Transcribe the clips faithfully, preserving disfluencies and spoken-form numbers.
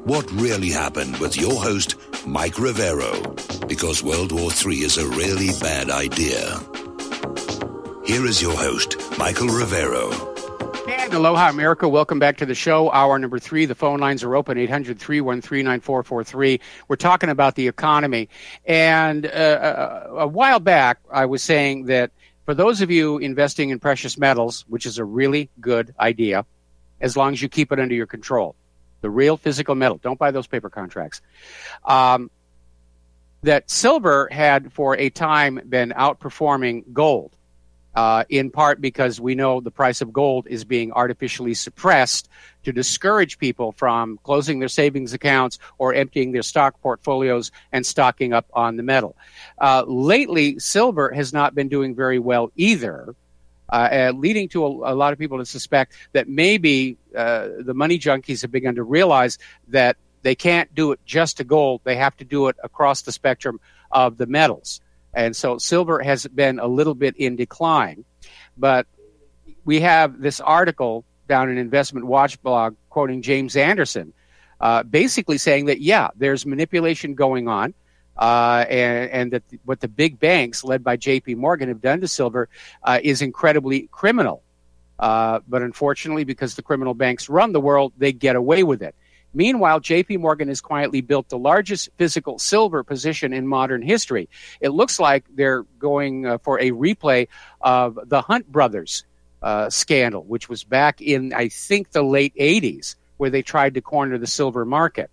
what really happened with your host, Mike Rivero, because World War Three is a really bad idea. Here is your host, Michael Rivero. And aloha, America. Welcome back to the show. Hour number three. The phone lines are open, eight hundred, three one three, nine four four three. We're talking about the economy. And uh, a, a while back, I was saying that for those of you investing in precious metals, which is a really good idea, as long as you keep it under your control, the real physical metal, don't buy those paper contracts, um, that silver had for a time been outperforming gold. Uh, in part because we know the price of gold is being artificially suppressed to discourage people from closing their savings accounts or emptying their stock portfolios and stocking up on the metal. Uh, lately, silver has not been doing very well either, uh, uh, leading to a, a lot of people to suspect that maybe uh, the money junkies have begun to realize that they can't do it just to gold. They have to do it across the spectrum of the metals. And so silver has been a little bit in decline. But we have this article down in Investment Watch blog quoting James Anderson, uh, basically saying that, yeah, there's manipulation going on, uh, and, and that what the big banks, led by J P Morgan, have done to silver uh, is incredibly criminal. Uh, but unfortunately, because the criminal banks run the world, they get away with it. Meanwhile, J P Morgan has quietly built the largest physical silver position in modern history. It looks like they're going uh, for a replay of the Hunt brothers uh, scandal, which was back in, I think, the late eighties, where they tried to corner the silver market.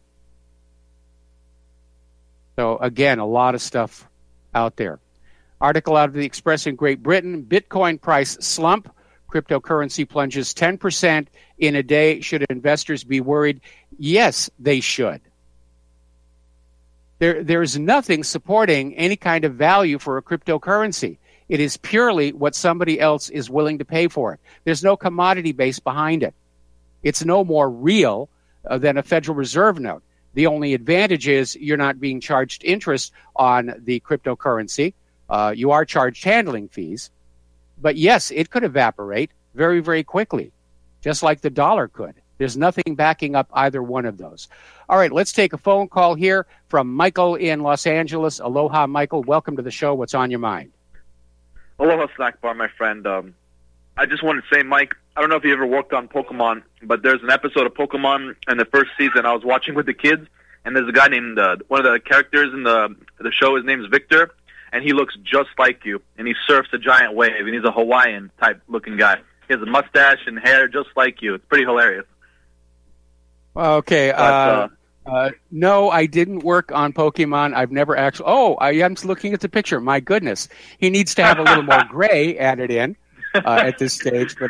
So, again, a lot of stuff out there. Article out of the Express in Great Britain, Bitcoin price slump. Cryptocurrency plunges ten percent in a day. Should investors be worried? Yes, they should. There, there is nothing supporting any kind of value for a cryptocurrency. It is purely what somebody else is willing to pay for it. There's no commodity base behind it. It's no more real uh, than a Federal Reserve note. The only advantage is you're not being charged interest on the cryptocurrency. Uh, you are charged handling fees. But yes, it could evaporate very, very quickly, just like the dollar could. There's nothing backing up either one of those. All right, let's take a phone call here from Michael in Los Angeles. Aloha, Michael. Welcome to the show. What's on your mind? Aloha, Snack Bar, my friend. Um, I just wanted to say, Mike, I don't know if you ever worked on Pokemon, but there's an episode of Pokemon in the first season I was watching with the kids, and there's a guy named, uh, one of the characters in the the show, his name's Victor, and he looks just like you, and he surfs a giant wave, and he's a Hawaiian-type looking guy. He has a mustache and hair just like you. It's pretty hilarious. Okay. But, uh, uh, uh, no, I didn't work on Pokemon. I've never actually... Oh, I am looking at the picture. My goodness. He needs to have a little more gray added in uh, at this stage. But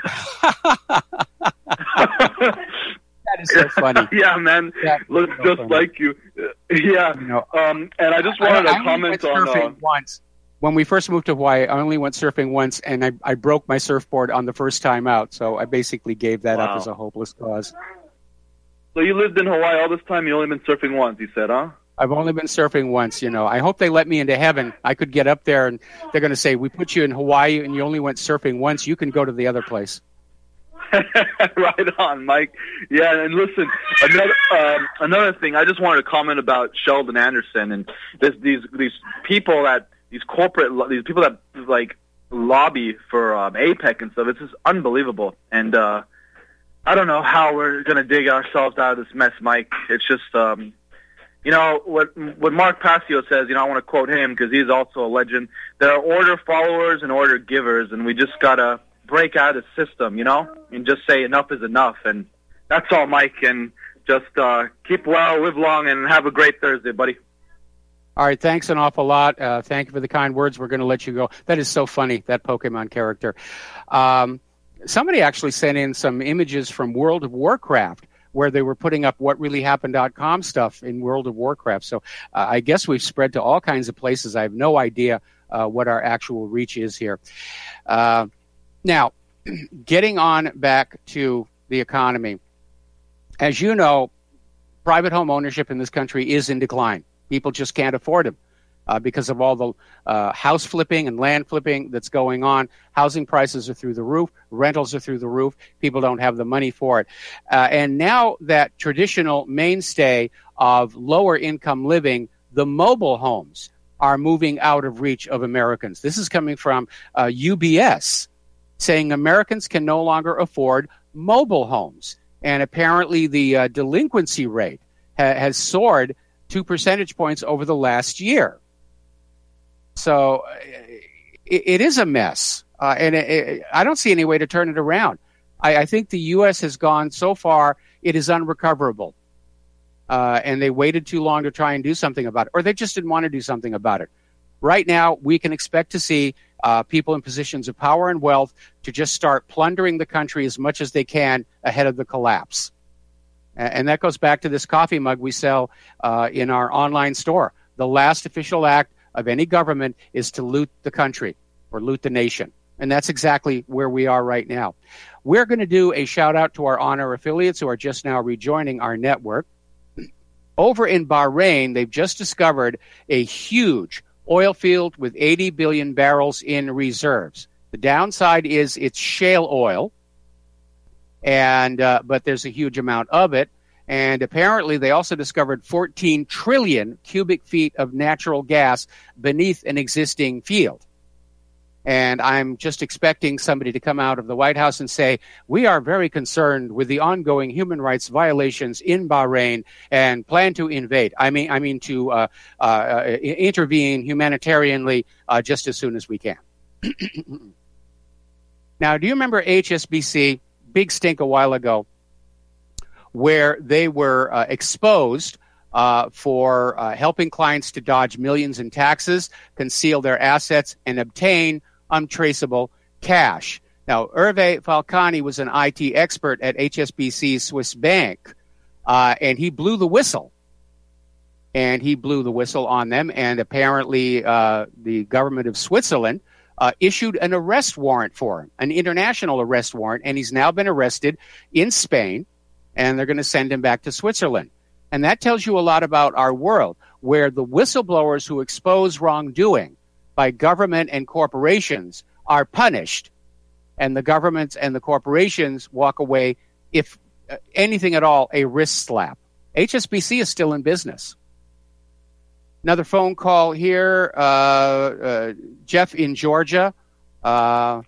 that is so funny. Yeah, man. That looks so just funny. Like you. Yeah. You know, um, and I just wanted I, to comment I on... Uh, once. When we first moved to Hawaii, I only went surfing once, and I, I broke my surfboard on the first time out, so I basically gave that wow. up as a hopeless cause. So you lived in Hawaii all this time, you only been surfing once, you said, huh? I've only been surfing once, you know. I hope they let me into heaven. I could get up there, and they're going to say, we put you in Hawaii, and you only went surfing once. You can go to the other place. Right on, Mike. Yeah, and listen, another um, another thing, I just wanted to comment about Sheldon Anderson and this, these these people that... These corporate, these people that like lobby for um, APEC and stuff, it's just unbelievable. And uh, I don't know how we're going to dig ourselves out of this mess, Mike. It's just, um, you know, what what Mark Passio says, you know, I want to quote him because he's also a legend. There are order followers and order givers, and we just got to break out of the system, you know, and just say enough is enough. And that's all, Mike. And just uh, keep well, live long, and have a great Thursday, buddy. All right, thanks an awful lot. Uh, thank you for the kind words. We're going to let you go. That is so funny, that Pokemon character. Um, somebody actually sent in some images from World of Warcraft where they were putting up what really happened dot com stuff in World of Warcraft. So uh, I guess we've spread to all kinds of places. I have no idea uh, what our actual reach is here. Uh, now, getting on back to the economy. As you know, private home ownership in this country is in decline. People just can't afford them. uh, because of all the uh, house flipping and land flipping that's going on. Housing prices are through the roof. Rentals are through the roof. People don't have the money for it. Uh, and now that traditional mainstay of lower income living, the mobile homes, are moving out of reach of Americans. This is coming from uh, U B S, saying Americans can no longer afford mobile homes. And apparently the uh, delinquency rate ha- has soared two percentage points over the last year. So it, it is a mess. Uh, and it, it, I don't see any way to turn it around. I, I think the U S has gone so far, it is unrecoverable. Uh, and they waited too long to try and do something about it, or they just didn't want to do something about it. Right now, we can expect to see uh, people in positions of power and wealth to just start plundering the country as much as they can ahead of the collapse. And that goes back to this coffee mug we sell uh, in our online store. The last official act of any government is to loot the country or loot the nation. And that's exactly where we are right now. We're going to do a shout out to our on-air affiliates who are just now rejoining our network. Over in Bahrain, they've just discovered a huge oil field with eighty billion barrels in reserves. The downside is it's shale oil, and uh, but there's a huge amount of it. And apparently they also discovered fourteen trillion cubic feet of natural gas beneath an existing field. And I'm just expecting somebody to come out of the White House and say, we are very concerned with the ongoing human rights violations in Bahrain and plan to invade. I mean, I mean to uh, uh, intervene humanitarianly uh, just as soon as we can. Now, do you remember H S B C, big stink a while ago, where they were uh, exposed uh, for uh, helping clients to dodge millions in taxes, conceal their assets, and obtain untraceable cash? Now, Hervé Falcani was an I T expert at H S B C Swiss Bank, uh, and he blew the whistle. And he blew the whistle on them, and apparently uh, the government of Switzerland uh, issued an arrest warrant for him, an international arrest warrant, and he's now been arrested in Spain, and they're going to send him back to Switzerland. And that tells you a lot about our world, where the whistleblowers who expose wrongdoing by government and corporations are punished, and the governments and the corporations walk away, if uh, anything at all, a wrist slap. H S B C is still in business. Another phone call here. Uh, uh, Jeff in Georgia. Uh,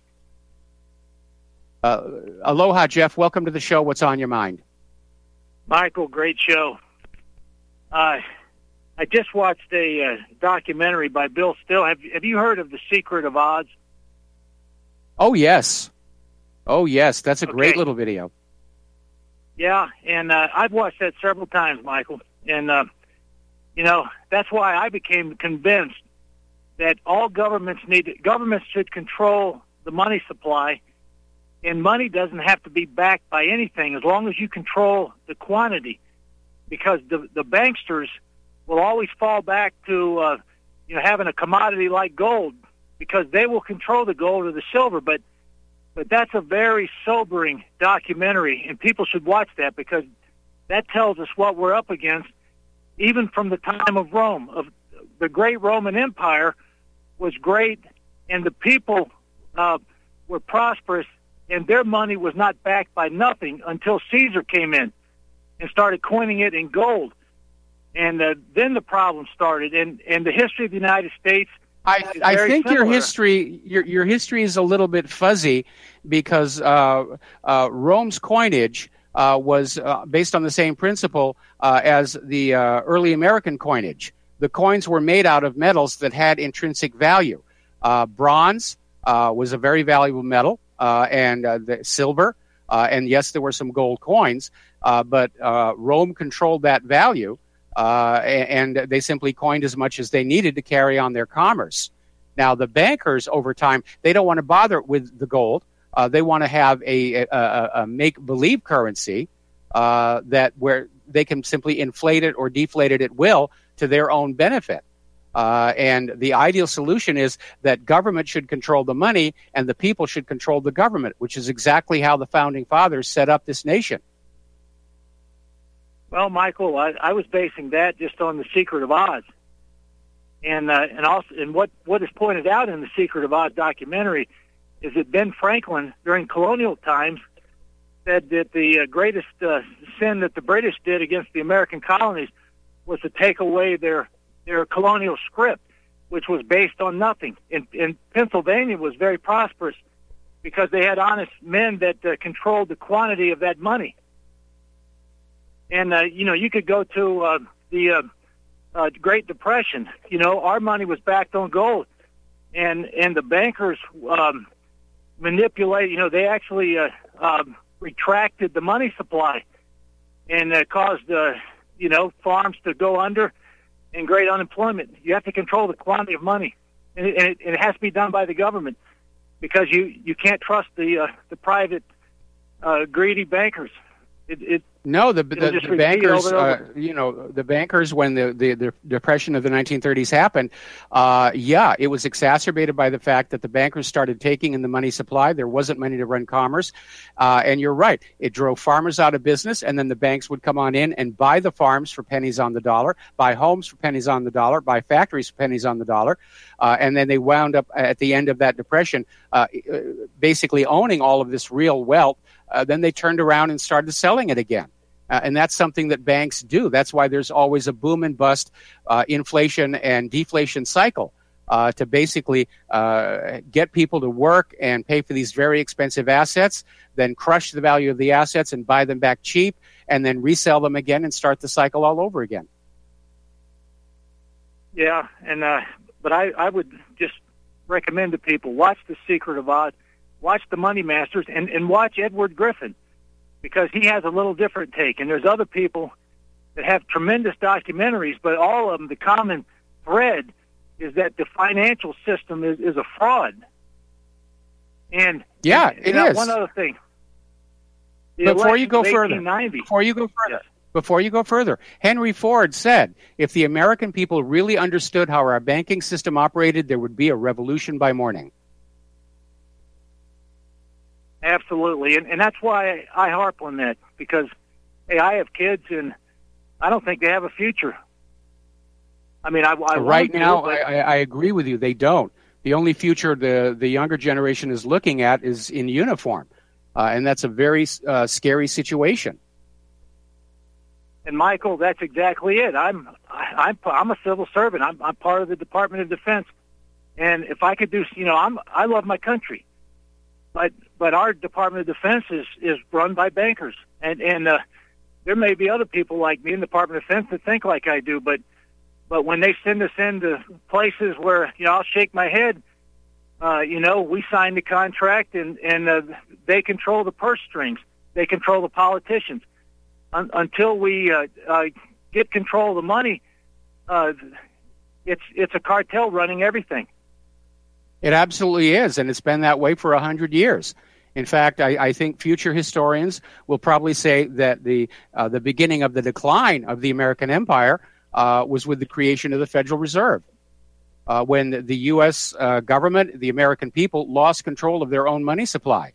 uh, aloha, Jeff. Welcome to the show. What's on your mind? Michael, great show. Uh, I just watched a uh, documentary by Bill Still. Have, have you heard of The Secret of Oz? Oh, yes. Oh, yes. That's a okay. great little video. Yeah, and uh, I've watched that several times, Michael. And, uh, you know, that's why I became convinced that all governments need, governments should control the money supply, and money doesn't have to be backed by anything as long as you control the quantity, because the, the banksters will always fall back to, uh, you know, having a commodity like gold, because they will control the gold or the silver. But but that's a very sobering documentary, and people should watch that, because that tells us what we're up against, even from the time of Rome. Of the great Roman Empire was great, and the people uh, were prosperous, and their money was not backed by nothing until Caesar came in and started coining it in gold. And uh, then the problem started. And, and the history of the United States I, I think similar. your history your your history is a little bit fuzzy, because uh, uh, Rome's coinage uh, was uh, based on the same principle uh, as the uh, early American coinage. The coins were made out of metals that had intrinsic value. Uh, bronze uh, was a very valuable metal, uh, and uh, the silver, uh, and yes, there were some gold coins, uh, but uh, Rome controlled that value. Uh, and they simply coined as much as they needed to carry on their commerce. Now, the bankers, over time, they don't want to bother with the gold. Uh, they want to have a, a, a make-believe currency uh, that where they can simply inflate it or deflate it at will to their own benefit. Uh, and the ideal solution is that government should control the money and the people should control the government, which is exactly how the Founding Fathers set up this nation. Well, Michael, I, I was basing that just on The Secret of Oz. And uh, and also, and what, what is pointed out in the Secret of Oz documentary is that Ben Franklin, during colonial times, said that the uh, greatest uh, sin that the British did against the American colonies was to take away their their colonial script, which was based on nothing. And, and Pennsylvania was very prosperous because they had honest men that uh, controlled the quantity of that money. And uh, you know, you could go to uh, the uh, Uh, Great Depression. You know, our money was backed on gold, and and the bankers um, manipulate. You know, they actually uh, um, retracted the money supply, and uh, caused uh, you know farms to go under, and great unemployment. You have to control the quantity of money, and it, and it, and it has to be done by the government, because you you can't trust the uh, the private uh, greedy bankers. It, it No, the, the, the bankers, uh, you know, the bankers, when the, the, the Depression of the nineteen thirties happened, uh, yeah, it was exacerbated by the fact that the bankers started taking in the money supply. There wasn't money to run commerce. Uh, and you're right. It drove farmers out of business, and then the banks would come on in and buy the farms for pennies on the dollar, buy homes for pennies on the dollar, buy factories for pennies on the dollar. Uh, and then they wound up at the end of that Depression uh, basically owning all of this real wealth. Uh, then they turned around and started selling it again. Uh, and that's something that banks do. That's why there's always a boom and bust uh, inflation and deflation cycle uh, to basically uh, get people to work and pay for these very expensive assets, then crush the value of the assets and buy them back cheap, and then resell them again and start the cycle all over again. Yeah, and uh, but I, I would just recommend to people, watch The Secret of Oz, watch The Money Masters, and, and watch Edward Griffin, because he has a little different take. And there's other people that have tremendous documentaries, but all of them, the common thread is that the financial system is, is a fraud. And yeah, and, it now, is. One other thing. Before you go further, before you go further, yes. Before you go further, Henry Ford said, if the American people really understood how our banking system operated, there would be a revolution by morning. Absolutely, and, and that's why I harp on that, because, hey, I have kids, and I don't think they have a future. I mean, I, I right now, to, but... I, I agree with you. They don't. The only future the the younger generation is looking at is in uniform, uh, and that's a very uh, scary situation. And Michael, that's exactly it. I'm I, I'm I'm a civil servant. I'm I'm part of the Department of Defense, and if I could do, you know, I'm I love my country. But but our Department of Defense is, is run by bankers, and and uh, there may be other people like me in the Department of Defense that think like I do. But but when they send us into places where, you know, I'll shake my head. Uh, you know, we signed the contract, and and uh, they control the purse strings. They control the politicians. Un- until we uh, uh, get control of the money, uh, it's it's a cartel running everything. It absolutely is, and it's been that way for a hundred years. In fact, I, I think future historians will probably say that the uh, the beginning of the decline of the American empire uh, was with the creation of the Federal Reserve, uh, when the U S uh, government, the American people, lost control of their own money supply.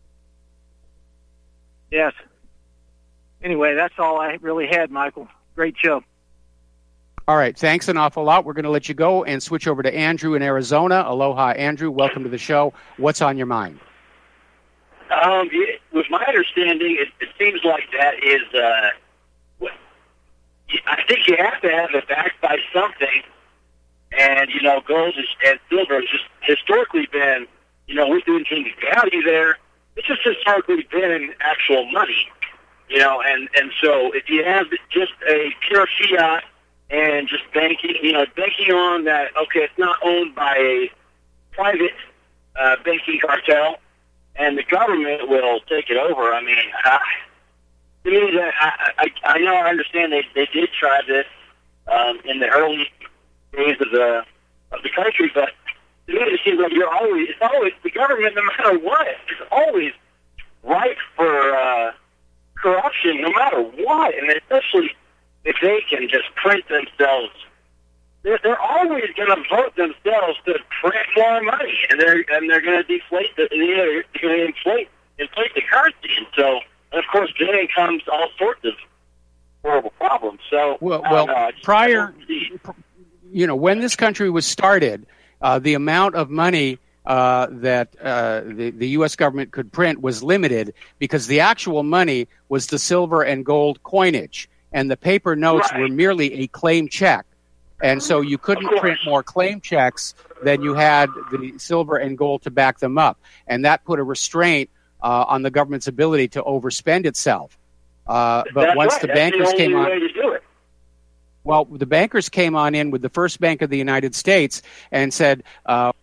Yes. Anyway, that's all I really had, Michael. Great show. All right, thanks an awful lot. We're going to let you go and switch over to Andrew in Arizona. Aloha, Andrew. Welcome to the show. What's on your mind? Um, it, with my understanding, it, it seems like that is, uh, what, I think you have to have it backed by something. And, you know, gold is, and silver has just historically been, you know, with the intrinsic value there, it's just historically been actual money. You know, and, and so if you have just a pure fiat and just banking, you know, banking on that, okay, it's not owned by a private uh, banking cartel, and the government will take it over. I mean, uh, to me, that I, I, I know I understand they, they did try this um, in the early days of the of the country, but to me, it seems like you're always, it's always, the government, no matter what, is always ripe for uh, corruption, no matter what, and especially if they can just print themselves, they're, they're always going to vote themselves to print more money, and they're and they're going to deflate the, they're going to inflate inflate the currency, and so, and of course, then comes all sorts of horrible problems. So, well, well, know, prior. you know, when this country was started, uh, the amount of money uh, that uh, the, the U S government could print was limited because the actual money was the silver and gold coinage, and the paper notes Right. were merely a claim check. And so you couldn't print more claim checks than you had the silver and gold to back them up. And that put a restraint uh, on the government's ability to overspend itself. Uh, but That's once right. the That's bankers the only came on, way to do it. well, the bankers came on in with the First Bank of the United States and said, uh,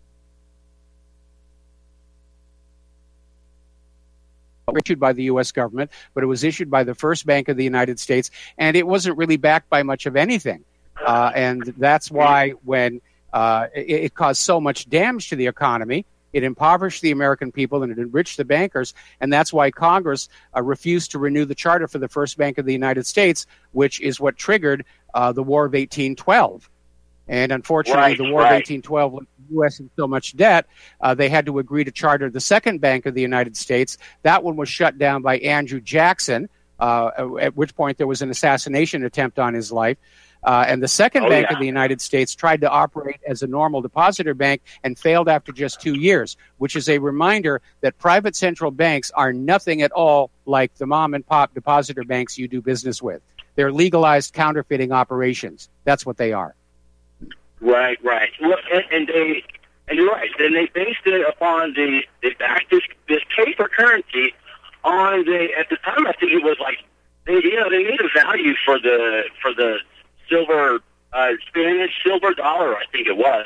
issued by the U S government, but it was issued by the First Bank of the United States, and it wasn't really backed by much of anything. Uh, and that's why when uh, it, it caused so much damage to the economy, it impoverished the American people and it enriched the bankers, and that's why Congress uh, refused to renew the charter for the First Bank of the United States, which is what triggered uh, the War of eighteen twelve. And unfortunately, Right, the War right. of eighteen twelve left the U S in so much debt, uh, they had to agree to charter the Second Bank of the United States. That one was shut down by Andrew Jackson, uh, at which point there was an assassination attempt on his life. Uh, and the Second Oh, Bank yeah. of the United States tried to operate as a normal depositor bank and failed after just two years, which is a reminder that private central banks are nothing at all like the mom and pop depositor banks you do business with. They're legalized counterfeiting operations. That's what they are. Right, right. Well, and, and they, and you're right. Then they based it upon the they backed this this paper currency on the at the time I think it was like they you know they made a value for the for the silver uh, Spanish silver dollar I think it was.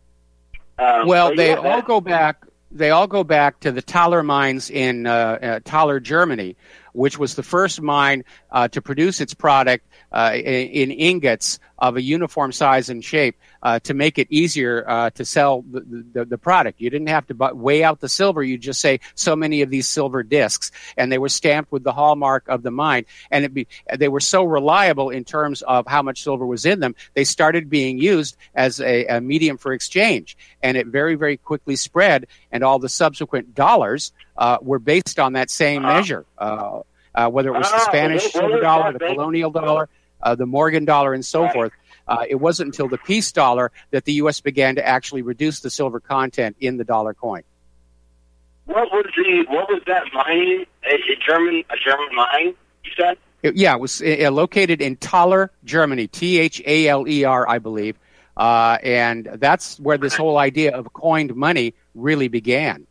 Um, Well, but they yeah, all that- go back. They all go back to the Thaler mines in uh, uh, Thaler, Germany, which was the first mine uh, to produce its product uh, in, in ingots of a uniform size and shape uh, to make it easier uh, to sell the, the, the product. You didn't have to bu- weigh out the silver. You just say so many of these silver discs, and they were stamped with the hallmark of the mine. And it be, they were so reliable in terms of how much silver was in them, they started being used as a, a medium for exchange. And it very, very quickly spread, and all the subsequent dollars uh, were based on that same Uh-huh. measure, uh, uh, whether it was the Ah, Spanish what- what silver was dollar, that the based- colonial dollar, uh, the Morgan dollar, and so Right. forth. Uh, it wasn't until the peace dollar that the U S began to actually reduce the silver content in the dollar coin. What was the what was that mining? A, a German a German mine? You said? It- yeah, it was uh, located in Thaler, Germany, T H A L E R, I believe. Uh, and that's where this whole idea of coined money really began.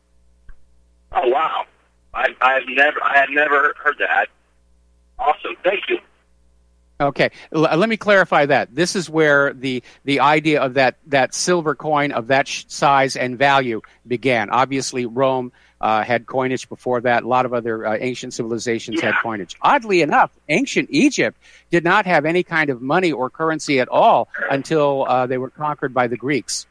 Oh wow! I, I've never I have never heard that. Awesome, thank you. Okay, L- let me clarify that. This is where the the idea of that that silver coin of that sh- size and value began. Obviously, Rome uh, had coinage before that. A lot of other uh, ancient civilizations had Yeah. coinage. Oddly enough, ancient Egypt did not have any kind of money or currency at all until uh, they were conquered by the Greeks.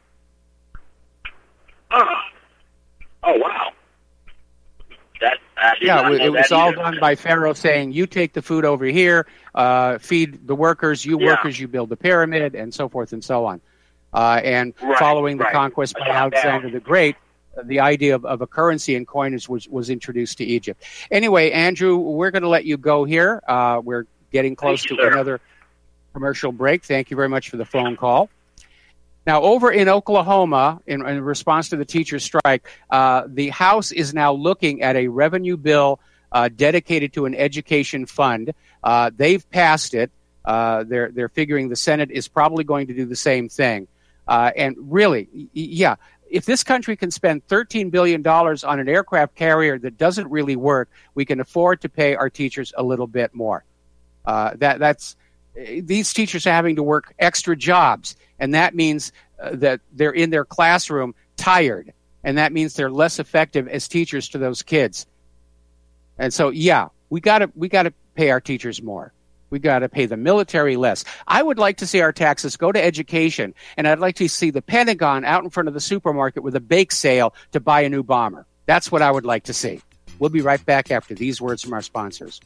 Oh, oh wow! That I did Yeah, not it, know it was that all either. done by Pharaoh saying, "You take the food over here, uh, feed the workers. You Yeah. workers, you build the pyramid, and so forth and so on." Uh, and Right, following the right. conquest by I got that. Alexander the Great, uh, the idea of, of a currency and coinage was, was introduced to Egypt. Anyway, Andrew, we're going to let you go here. Uh, we're getting close Thank you, to sir. another commercial break. Thank you very much for the phone call. Now, over in Oklahoma, in, in response to the teacher strike, uh, the House is now looking at a revenue bill uh, dedicated to an education fund. Uh, they've passed it. Uh, they're they're figuring the Senate is probably going to do the same thing. Uh, and really, y- yeah, if this country can spend thirteen billion dollars on an aircraft carrier that doesn't really work, we can afford to pay our teachers a little bit more. Uh, that that's these teachers are having to work extra jobs, and that means uh, that they're in their classroom tired, and that means they're less effective as teachers to those kids. And so, yeah, we gotta we gotta pay our teachers more. We gotta pay the military less. I would like to see our taxes go to education, and I'd like to see the Pentagon out in front of the supermarket with a bake sale to buy a new bomber. That's what I would like to see. We'll be right back after these words from our sponsors.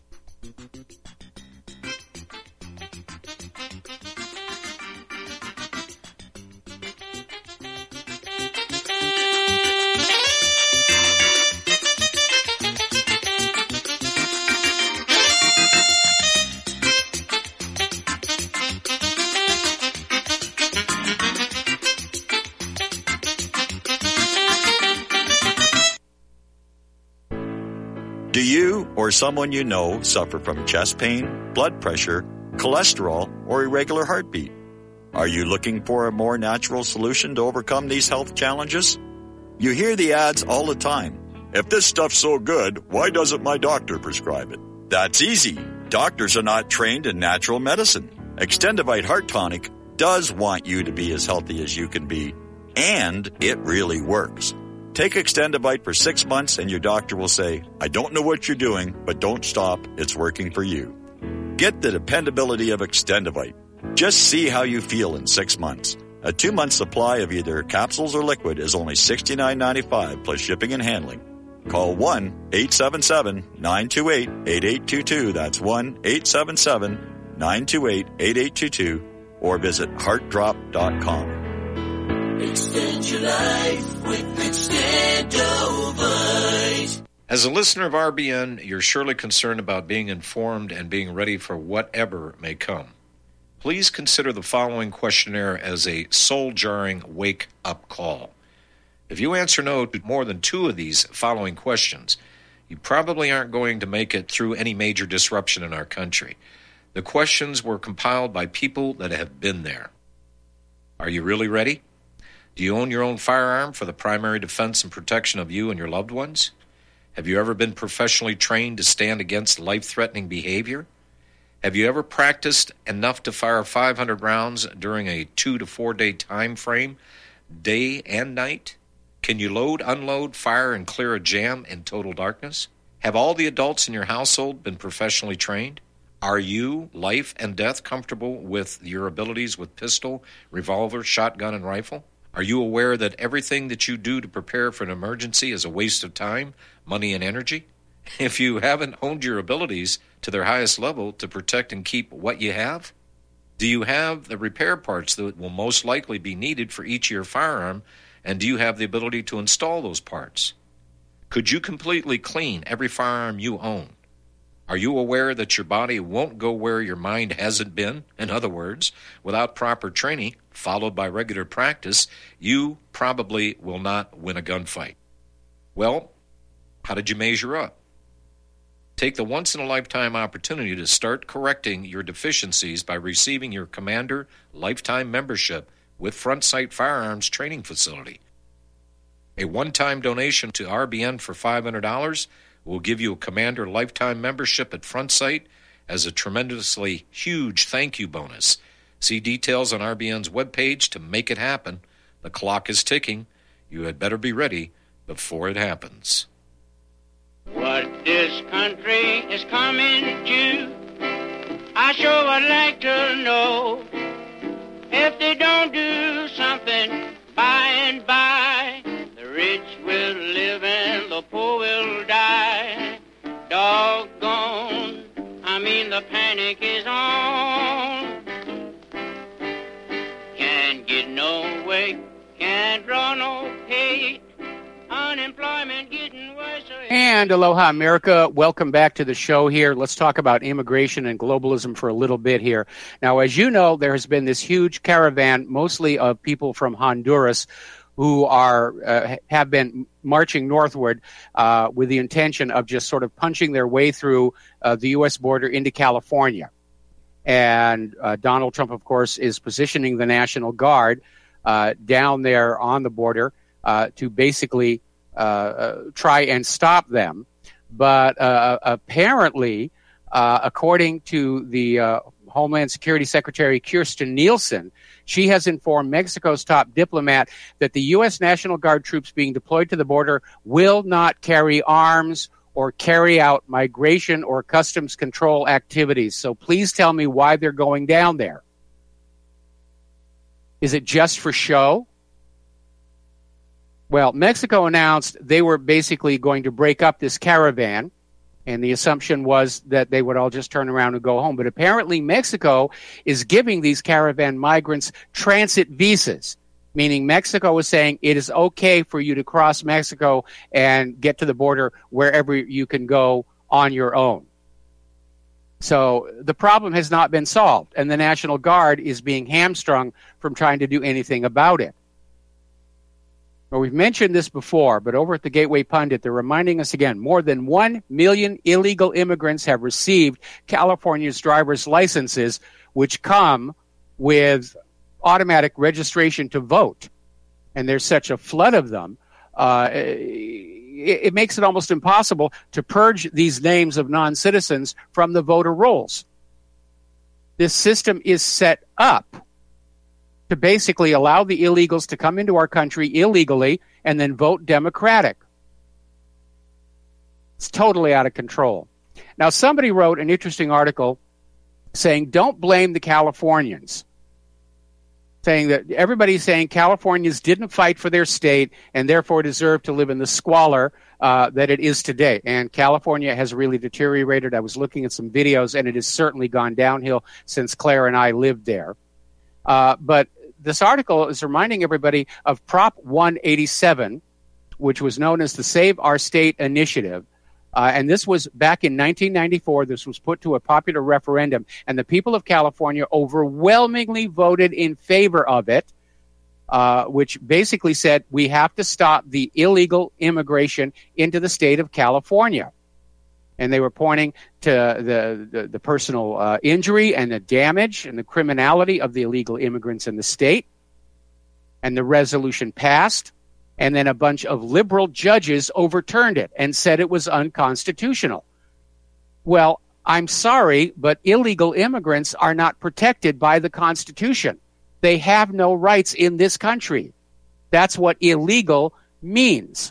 Do you or someone you know suffer from chest pain, blood pressure, cholesterol, or irregular heartbeat? Are you looking for a more natural solution to overcome these health challenges? You hear the ads all the time. If this stuff's so good, why doesn't my doctor prescribe it? That's easy. Doctors are not trained in natural medicine. Extendivite Heart Tonic does want you to be as healthy as you can be, and it really works. Take Extendivite for six months and your doctor will say, I don't know what you're doing, but don't stop. It's working for you. Get the dependability of Extendivite. Just see how you feel in six months. A two-month supply of either capsules or liquid is only sixty-nine ninety-five plus shipping and handling. Call one eight seven seven nine two eight eight eight two two. That's one eight seven seven nine two eight eight eight two two or visit heart drop dot com. Extend your life with Extendovite. As a listener of R B N, you're surely concerned about being informed and being ready for whatever may come. Please consider the following questionnaire as a soul-jarring wake-up call. If you answer no to more than two of these following questions, you probably aren't going to make it through any major disruption in our country. The questions were compiled by people that have been there. Are you really ready? Do you own your own firearm for the primary defense and protection of you and your loved ones? Have you ever been professionally trained to stand against life-threatening behavior? Have you ever practiced enough to fire five hundred rounds during a two to four day time frame, day and night? Can you load, unload, fire, and clear a jam in total darkness? Have all the adults in your household been professionally trained? Are you, life and death, comfortable with your abilities with pistol, revolver, shotgun, and rifle? Are you aware that everything that you do to prepare for an emergency is a waste of time, money, and energy? If you haven't honed your abilities to their highest level to protect and keep what you have? Do you have the repair parts that will most likely be needed for each of your firearm, and do you have the ability to install those parts? Could you completely clean every firearm you own? Are you aware that your body won't go where your mind hasn't been? In other words, without proper training, followed by regular practice, you probably will not win a gunfight. Well, how did you measure up? Take the once-in-a-lifetime opportunity to start correcting your deficiencies by receiving your Commander Lifetime Membership with Front Sight Firearms Training Facility. A one-time donation to R B N for five hundred dollars will give you a Commander Lifetime Membership at Front Sight as a tremendously huge thank you bonus. See details on R B N's webpage to make it happen. The clock is ticking. You had better be ready before it happens. What this country is coming to, I sure would like to know. If they don't do something by and by, the rich will live and the poor will die. Doggone, I mean the panic is on. Can't get no way, can't draw no pay. Unemployment getting worse. And aloha, America. Welcome back to the show here. Let's talk about immigration and globalism for a little bit here. Now, as you know, there has been this huge caravan, mostly of people from Honduras, who are uh, have been marching northward uh, with the intention of just sort of punching their way through uh, the U S border into California. And uh, Donald Trump, of course, is positioning the National Guard uh, down there on the border uh, to basically uh, uh, try and stop them. But uh, apparently, uh, according to the uh, Homeland Security Secretary Kirstjen Nielsen, she has informed Mexico's top diplomat that the U S. National Guard troops being deployed to the border will not carry arms or carry out migration or customs control activities. So please tell me why they're going down there. Is it just for show? Well, Mexico announced they were basically going to break up this caravan, and the assumption was that they would all just turn around and go home. But apparently Mexico is giving these caravan migrants transit visas, meaning Mexico is saying it is okay for you to cross Mexico and get to the border wherever you can go on your own. So the problem has not been solved, and the National Guard is being hamstrung from trying to do anything about it. Well, we've mentioned this before, but over at the Gateway Pundit, they're reminding us again, more than one million illegal immigrants have received California's driver's licenses, which come with automatic registration to vote. And there's such a flood of them, uh, it, it makes it almost impossible to purge these names of non-citizens from the voter rolls. This system is set up to basically allow the illegals to come into our country illegally and then vote Democratic. It's totally out of control. Now, somebody wrote an interesting article saying, don't blame the Californians, saying that everybody's saying Californians didn't fight for their state and therefore deserve to live in the squalor uh, that it is today. And California has really deteriorated. I was looking at some videos, and it has certainly gone downhill since Claire and I lived there. Uh, but this article is reminding everybody of Prop one eighty-seven, which was known as the Save Our State Initiative. Uh, and this was back in nineteen ninety-four. This was put to a popular referendum, and the people of California overwhelmingly voted in favor of it, uh, which basically said we have to stop the illegal immigration into the state of California. And they were pointing to the, the, the personal uh, injury and the damage and the criminality of the illegal immigrants in the state. And the resolution passed. And then a bunch of liberal judges overturned it and said it was unconstitutional. Well, I'm sorry, but illegal immigrants are not protected by the Constitution. They have no rights in this country. That's what illegal means.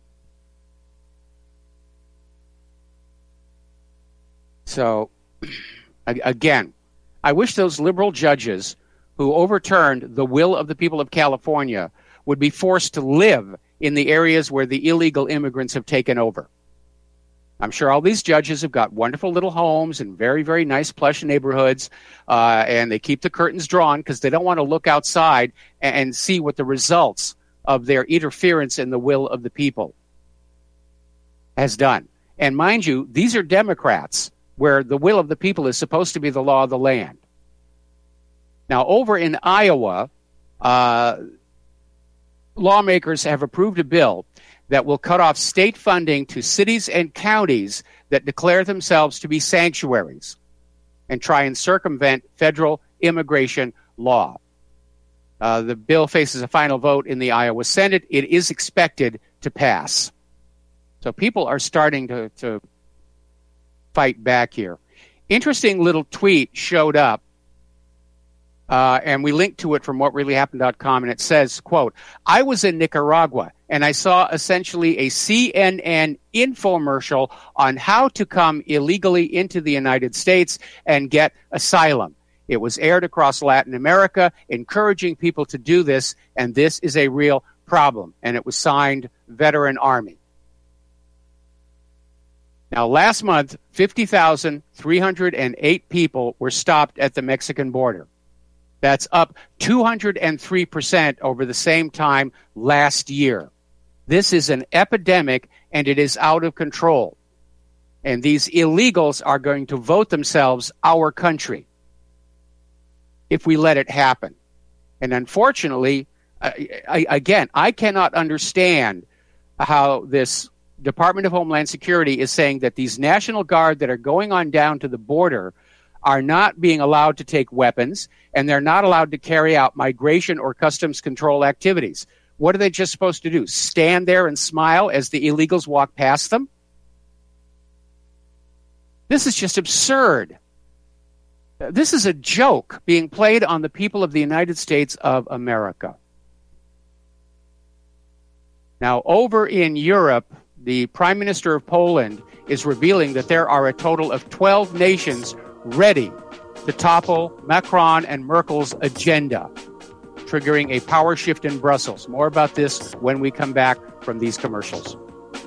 So, again, I wish those liberal judges who overturned the will of the people of California would be forced to live in the areas where the illegal immigrants have taken over. I'm sure all these judges have got wonderful little homes and very, very nice, plush neighborhoods, uh, and they keep the curtains drawn because they don't want to look outside and, and see what the results of their interference in the will of the people has done. And mind you, these are Democrats, where the will of the people is supposed to be the law of the land. Now, over in Iowa, uh, lawmakers have approved a bill that will cut off state funding to cities and counties that declare themselves to be sanctuaries and try and circumvent federal immigration law. Uh, the bill faces a final vote in the Iowa Senate. It is expected to pass. So people are starting to, to fight back here. Interesting little tweet showed up, uh, and we linked to it from what really happened dot com, and it says, quote, I was in Nicaragua, and I saw essentially a C N N infomercial on how to come illegally into the United States and get asylum. It was aired across Latin America, encouraging people to do this, and this is a real problem. And it was signed Veteran Army. Now, last month, fifty thousand three hundred eight people were stopped at the Mexican border. That's up two hundred three percent over the same time last year. This is an epidemic, and it is out of control. And these illegals are going to vote themselves our country if we let it happen. And unfortunately, I, I, again, I cannot understand how this Department of Homeland Security is saying that these National Guard that are going on down to the border are not being allowed to take weapons, and they're not allowed to carry out migration or customs control activities. What are they just supposed to do? Stand there and smile as the illegals walk past them? This is just absurd. This is a joke being played on the people of the United States of America. Now, over in Europe, the Prime Minister of Poland is revealing that there are a total of twelve nations ready to topple Macron and Merkel's agenda, triggering a power shift in Brussels. More about this when we come back from these commercials.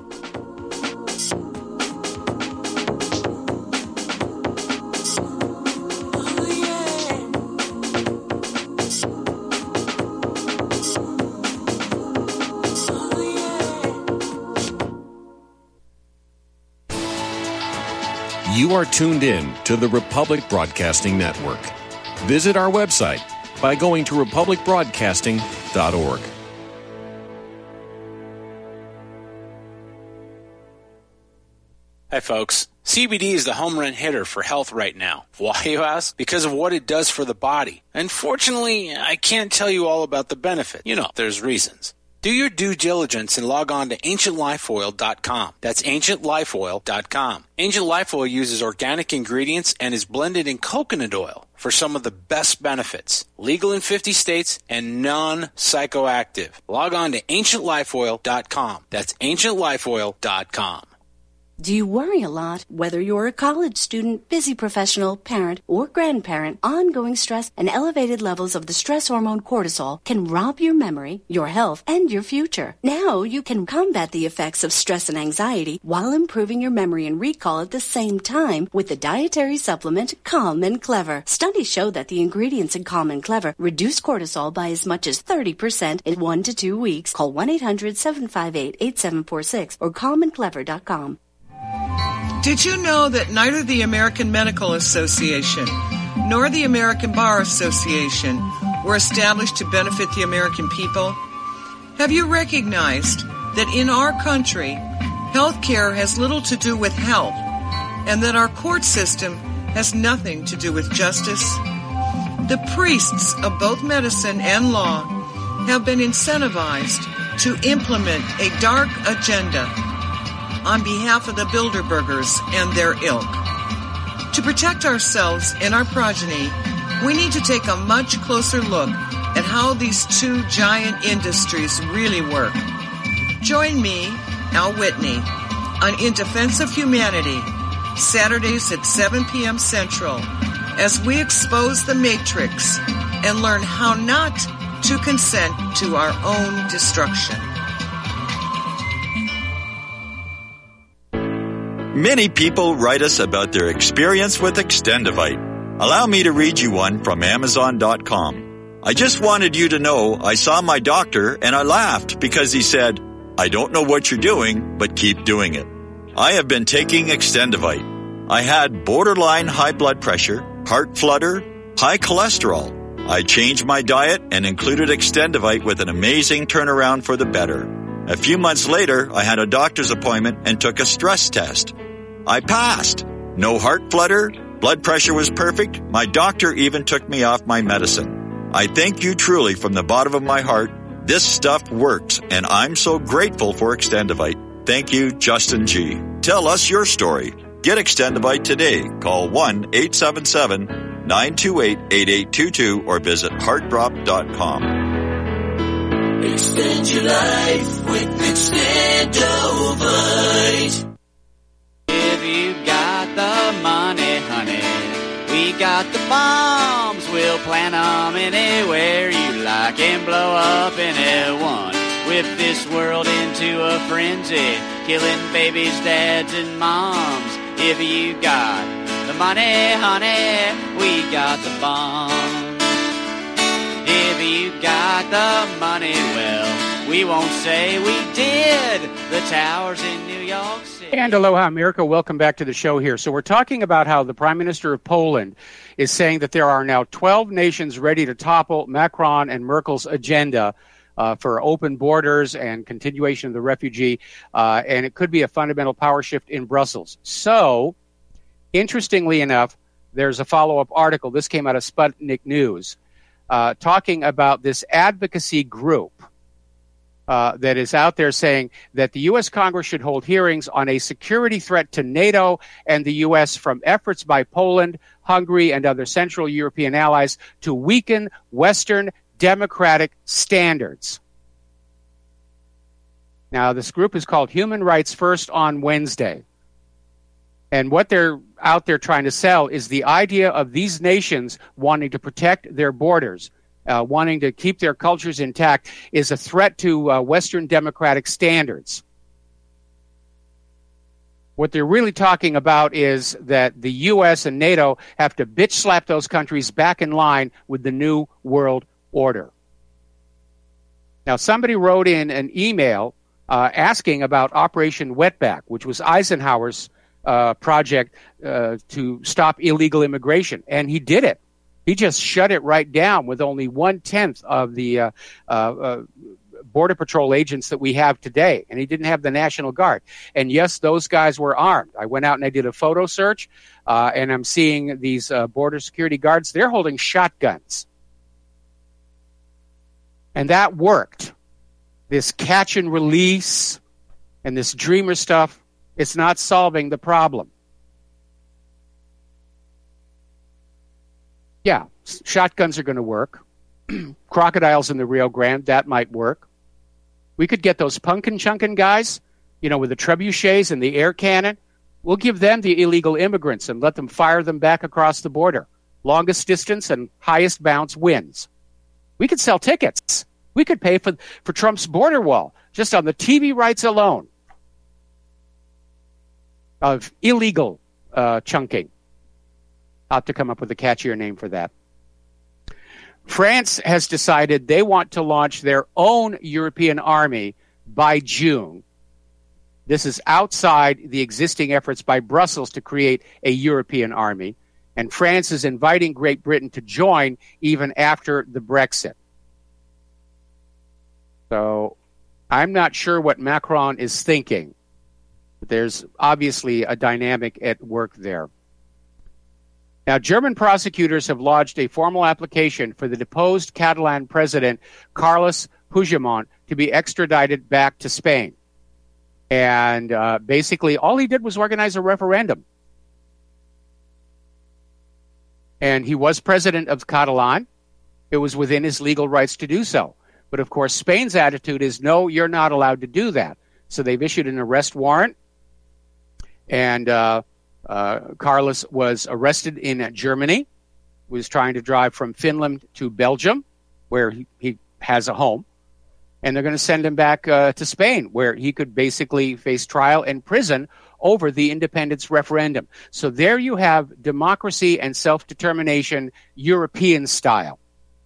You are tuned in to the Republic Broadcasting Network. Visit our website by going to republic broadcasting dot org. Hi, folks. C B D is the home run hitter for health right now. Why, you ask? Because of what it does for the body. Unfortunately, I can't tell you all about the benefit. You know, there's reasons. Do your due diligence and log on to ancient life oil dot com. That's ancient life oil dot com. Ancient Life Oil uses organic ingredients and is blended in coconut oil for some of the best benefits. Legal in fifty states and non-psychoactive. Log on to ancient life oil dot com. That's ancient life oil dot com. Do you worry a lot? Whether you're a college student, busy professional, parent, or grandparent, ongoing stress and elevated levels of the stress hormone cortisol can rob your memory, your health, and your future. Now you can combat the effects of stress and anxiety while improving your memory and recall at the same time with the dietary supplement Calm and Clever. Studies show that the ingredients in Calm and Clever reduce cortisol by as much as thirty percent in one to two weeks. Call one eight hundred seven five eight eight seven four six or calm and clever dot com. Did you know that neither the American Medical Association nor the American Bar Association were established to benefit the American people? Have you recognized that in our country, health care has little to do with health, and that our court system has nothing to do with justice? The priests of both medicine and law have been incentivized to implement a dark agenda on behalf of the Bilderbergers and their ilk. To protect ourselves and our progeny, we need to take a much closer look at how these two giant industries really work. Join me, Al Whitney, on In Defense of Humanity, Saturdays at seven p.m. Central, as we expose the Matrix and learn how not to consent to our own destruction. Many people write us about their experience with Extendivite. Allow me to read you one from Amazon dot com. I just wanted you to know I saw my doctor and I laughed because he said, "I don't know what you're doing, but keep doing it." I have been taking Extendivite. I had borderline high blood pressure, heart flutter, high cholesterol. I changed my diet and included Extendivite with an amazing turnaround for the better. A few months later, I had a doctor's appointment and took a stress test. I passed. No heart flutter, blood pressure was perfect. My doctor even took me off my medicine. I thank you truly from the bottom of my heart. This stuff works, and I'm so grateful for Extendivite. Thank you, Justin G. Tell us your story. Get Extendivite today. Call one eight seven seven nine two eight eight eight two two or visit heart drop dot com. Extend your life with Extendovite. If you got the money, honey, we got the bombs. We'll plant them anywhere you like and blow up anyone. Whip this world into a frenzy, killing babies, dads, and moms. If you got the money, honey, we got the bombs. If you got the money, well, we won't say we did. The towers in New York City. And aloha, America. Welcome back to the show here. So we're talking about how the Prime Minister of Poland is saying that there are now twelve nations ready to topple Macron and Merkel's agenda uh, for open borders and continuation of the refugee, uh, and it could be a fundamental power shift in Brussels. So, interestingly enough, there's a follow-up article. This came out of Sputnik News, uh, talking about this advocacy group Uh, that is out there saying that the U S Congress should hold hearings on a security threat to NATO and the U S from efforts by Poland, Hungary, and other Central European allies to weaken Western democratic standards. Now, this group is called Human Rights First on Wednesday. And what they're out there trying to sell is the idea of these nations wanting to protect their borders, Uh, wanting to keep their cultures intact, is a threat to uh, Western democratic standards. What they're really talking about is that the U S and NATO have to bitch slap those countries back in line with the new world order. Now, somebody wrote in an email uh, asking about Operation Wetback, which was Eisenhower's uh, project uh, to stop illegal immigration, and he did it. He just shut it right down with only one-tenth of the uh, uh, uh, Border Patrol agents that we have today, and he didn't have the National Guard. And yes, those guys were armed. I went out and I did a photo search, uh, and I'm seeing these uh, border security guards. They're holding shotguns. And that worked. This catch and release and this dreamer stuff, it's not solving the problem. Yeah, shotguns are going to work. Crocodiles in the Rio Grande, that might work. We could get those pumpkin chunkin guys, you know, with the trebuchets and the air cannon. We'll give them the illegal immigrants and let them fire them back across the border. Longest distance and highest bounce wins. We could sell tickets. We could pay for, for Trump's border wall just on the T V rights alone of illegal uh, chunking. I'll have to come up with a catchier name for that. France has decided they want to launch their own European army by June. This is outside the existing efforts by Brussels to create a European army. And France is inviting Great Britain to join even after the Brexit. So I'm not sure what Macron is thinking. But there's obviously a dynamic at work there. Now, German prosecutors have lodged a formal application for the deposed Catalan president, Carles Puigdemont, to be extradited back to Spain. And uh, basically, all he did was organize a referendum. And he was president of Catalan. It was within his legal rights to do so. But, of course, Spain's attitude is, no, you're not allowed to do that. So they've issued an arrest warrant. And uh, uh, Carlos was arrested in Germany, was trying to drive from Finland to Belgium, where he, he has a home. And they're going to send him back uh, to Spain, where he could basically face trial and prison over the independence referendum. So there you have democracy and self-determination European style.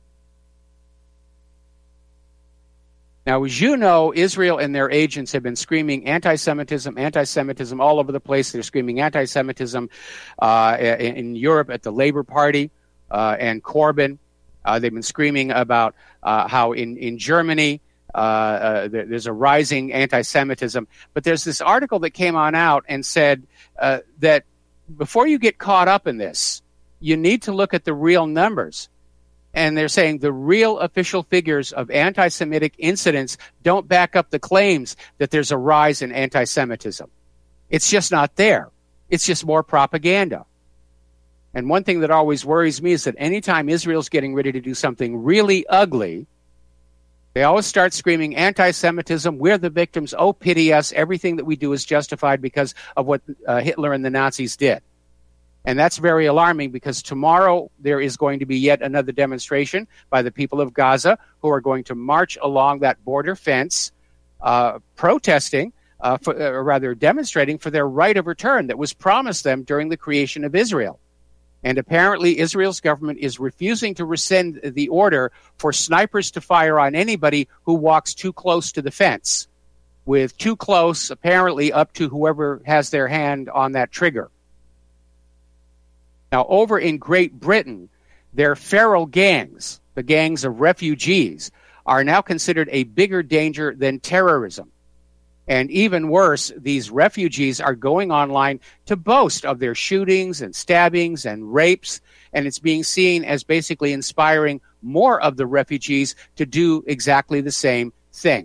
Now, as you know, Israel and their agents have been screaming anti-Semitism, anti-Semitism all over the place. They're screaming anti-Semitism uh, in, in Europe at the Labour Party uh, and Corbyn. Uh, they've been screaming about uh, how in, in Germany uh, uh, there, there's a rising anti-Semitism. But there's this article that came on out and said uh, that before you get caught up in this, you need to look at the real numbers. And they're saying the real official figures of anti-Semitic incidents don't back up the claims that there's a rise in anti-Semitism. It's just not there. It's just more propaganda. And one thing that always worries me is that anytime Israel's getting ready to do something really ugly, they always start screaming anti-Semitism, we're the victims, oh, pity us, everything that we do is justified because of what uh, Hitler and the Nazis did. And that's very alarming because tomorrow there is going to be yet another demonstration by the people of Gaza who are going to march along that border fence, uh, protesting, uh, for, uh, or rather demonstrating for their right of return that was promised them during the creation of Israel. And apparently Israel's government is refusing to rescind the order for snipers to fire on anybody who walks too close to the fence, with too close apparently up to whoever has their hand on that trigger. Now, over in Great Britain, their feral gangs, the gangs of refugees, are now considered a bigger danger than terrorism. And even worse, these refugees are going online to boast of their shootings and stabbings and rapes, and it's being seen as basically inspiring more of the refugees to do exactly the same thing.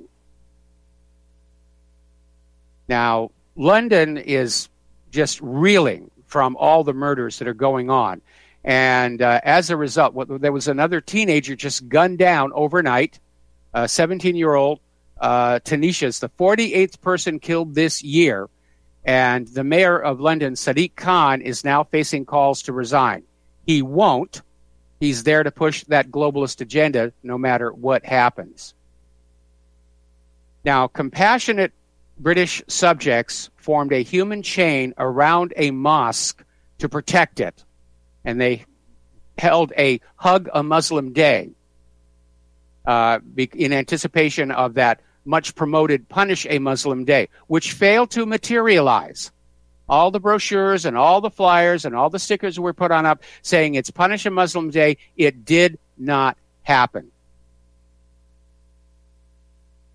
Now, London is just reeling from all the murders that are going on. And uh, as a result, what, there was another teenager just gunned down overnight, a seventeen-year-old uh, Tanisha, the forty-eighth person killed this year. And the mayor of London, Sadiq Khan, is now facing calls to resign. He won't. He's there to push that globalist agenda no matter what happens. Now, compassionate British subjects formed a human chain around a mosque to protect it. And they held a Hug a Muslim Day uh, in anticipation of that much promoted Punish a Muslim Day, which failed to materialize. All the brochures and all the flyers and all the stickers were put on up saying it's Punish a Muslim Day. It did not happen.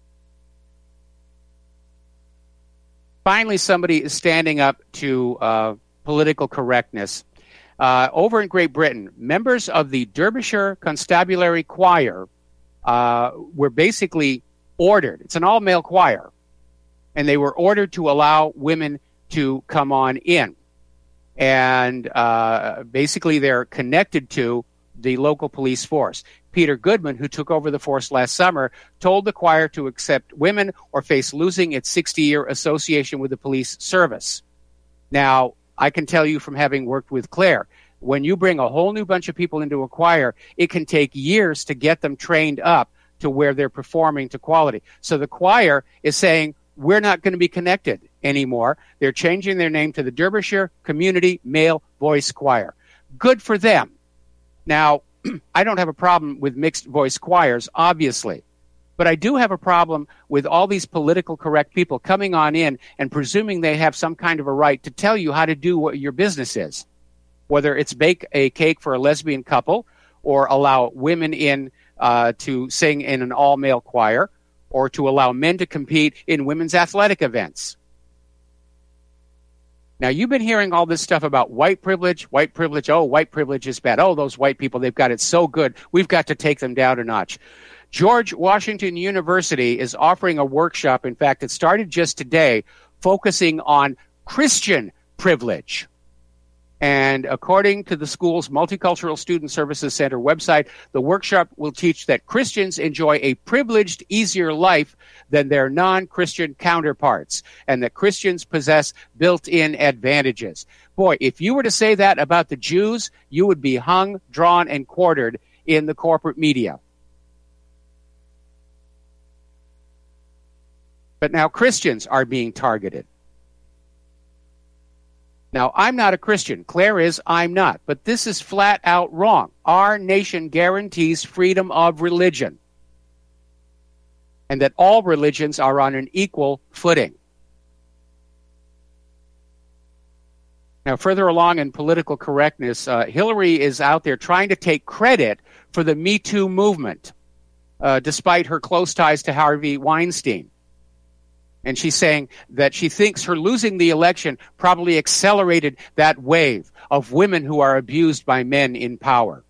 finally somebody is standing up to uh, political correctness. Uh, over in Great Britain, members of the Derbyshire Constabulary Choir uh, were basically ordered. It's an all-male choir. And they were ordered to allow women to come on in. And uh, basically they're connected to the local police force. Peter Goodman, who took over the force last summer, told the choir to accept women or face losing its sixty-year association with the police service. Now, I can tell you from having worked with Claire, when you bring a whole new bunch of people into a choir, it can take years to get them trained up to where they're performing to quality. So the choir is saying, we're not going to be connected anymore. They're changing their name to the Derbyshire Community Male Voice Choir. Good for them. Now, I don't have a problem with mixed voice choirs, obviously, but I do have a problem with all these political correct people coming on in and presuming they have some kind of a right to tell you how to do what your business is, whether it's bake a cake for a lesbian couple or allow women in uh, to sing in an all-male choir, or to allow men to compete in women's athletic events. Now, you've been hearing all this stuff about white privilege, white privilege, oh, white privilege is bad. Oh, those white people, they've got it so good. We've got to take them down a notch. George Washington University is offering a workshop. In fact, it started just today, focusing on Christian privilege. And according to the school's Multicultural Student Services Center website, the workshop will teach that Christians enjoy a privileged, easier life than their non-Christian counterparts, and that Christians possess built-in advantages. Boy, if you were to say that about the Jews, you would be hung, drawn, and quartered in the corporate media. But now Christians are being targeted. Now, I'm not a Christian. Claire is, I'm not. But this is flat out wrong. Our nation guarantees freedom of religion, and that all religions are on an equal footing. Now, further along in political correctness, uh, Hillary is out there trying to take credit for the Me Too movement, uh, despite her close ties to Harvey Weinstein. And she's saying that she thinks her losing the election probably accelerated that wave of women who are abused by men in power.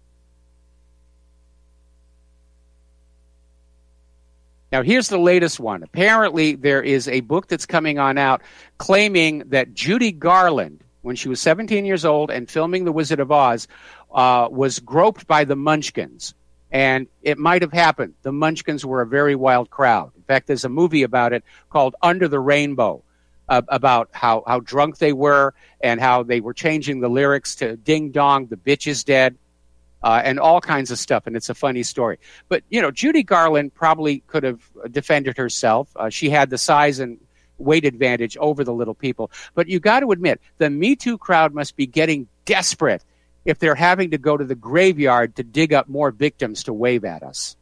Now, here's the latest one. Apparently, there is a book that's coming on out claiming that Judy Garland, when she was seventeen years old and filming The Wizard of Oz, uh, was groped by the Munchkins. And it might have happened. The Munchkins were a very wild crowd. In fact, there's a movie about it called Under the Rainbow, uh, about how, how drunk they were and how they were changing the lyrics to Ding Dong, the bitch is dead, uh, and all kinds of stuff. And it's a funny story. But, you know, Judy Garland probably could have defended herself. Uh, she had the size and weight advantage over the little people. But you got to admit, the Me Too crowd must be getting desperate if they're having to go to the graveyard to dig up more victims to wave at us.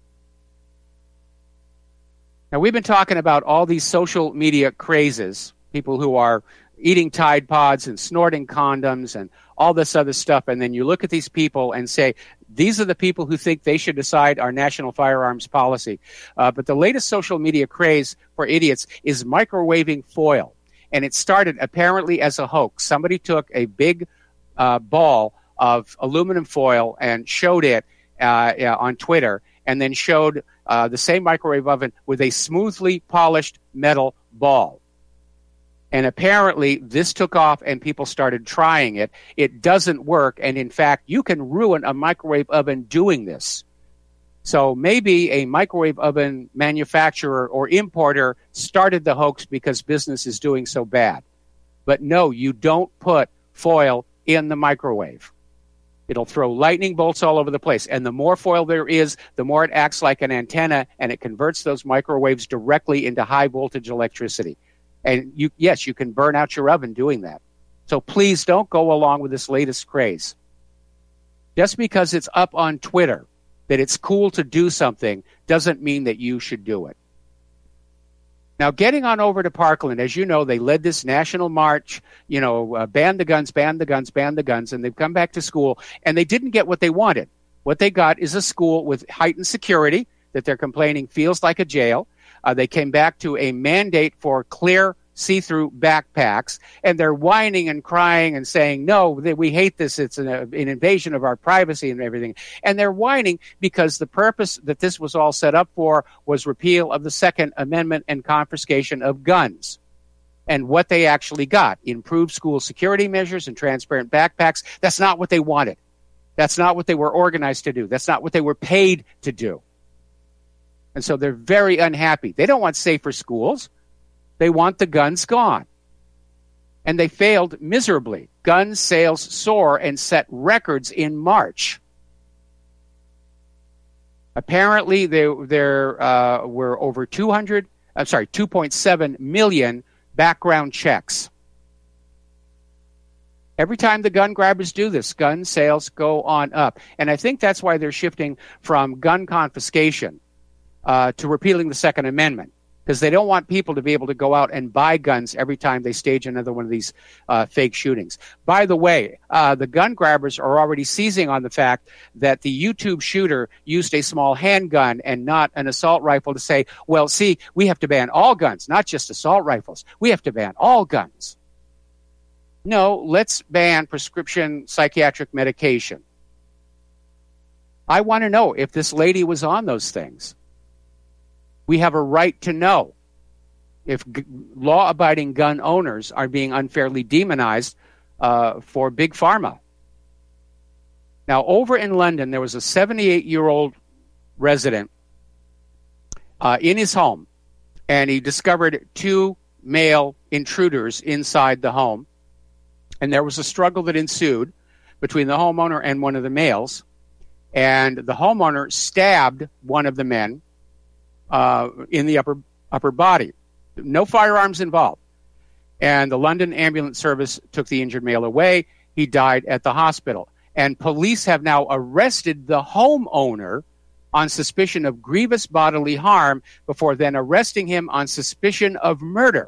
Now, we've been talking about all these social media crazes, people who are eating Tide Pods and snorting condoms and all this other stuff, and then you look at these people and say, these are the people who think they should decide our national firearms policy. Uh, but the latest social media craze for idiots is microwaving foil, and it started apparently as a hoax. Somebody took a big uh, ball of aluminum foil and showed it uh, yeah, on Twitter, and then showed uh, the same microwave oven with a smoothly polished metal ball. And apparently this took off and people started trying it. It doesn't work, and in fact, you can ruin a microwave oven doing this. So maybe a microwave oven manufacturer or importer started the hoax because business is doing so bad. But no, you don't put foil in the microwave. It'll throw lightning bolts all over the place. And the more foil there is, the more it acts like an antenna, and it converts those microwaves directly into high voltage electricity. And you, yes, you can burn out your oven doing that. So please don't go along with this latest craze. Just because it's up on Twitter that it's cool to do something doesn't mean that you should do it. Now, getting on over to Parkland, as you know, they led this national march, you know, uh, ban the guns, ban the guns, ban the guns, and they've come back to school, and they didn't get what they wanted. What they got is a school with heightened security that they're complaining feels like a jail. Uh, they came back to a mandate for clear see-through backpacks, and they're whining and crying and saying, no, that we hate this. It's an, an invasion of our privacy and everything. And they're whining because the purpose that this was all set up for was repeal of the Second Amendment and confiscation of guns. And what they actually got, improved school security measures and transparent backpacks, that's not what they wanted. That's not what they were organized to do. That's not what they were paid to do. And so they're very unhappy. They don't want safer schools. They want the guns gone. And they failed miserably. Gun sales soar and set records in March. Apparently, there, there uh, were over two hundred, I'm sorry, two point seven million background checks. Every time the gun grabbers do this, gun sales go on up. And I think that's why they're shifting from gun confiscation uh, to repealing the Second Amendment, because they don't want people to be able to go out and buy guns every time they stage another one of these uh, fake shootings. By the way, uh, the gun grabbers are already seizing on the fact that the YouTube shooter used a small handgun and not an assault rifle to say, well, see, we have to ban all guns, not just assault rifles. We have to ban all guns. No, let's ban prescription psychiatric medication. I want to know if this lady was on those things. We have a right to know if g- law-abiding gun owners are being unfairly demonized uh, for big pharma. Now, over in London, there was a seventy-eight-year-old resident uh, in his home, and he discovered two male intruders inside the home. And there was a struggle that ensued between the homeowner and one of the males. And the homeowner stabbed one of the men uh, in the upper upper body. No firearms involved. And the London Ambulance Service took the injured male away. He died at the hospital. And police have now arrested the homeowner on suspicion of grievous bodily harm before then arresting him on suspicion of murder.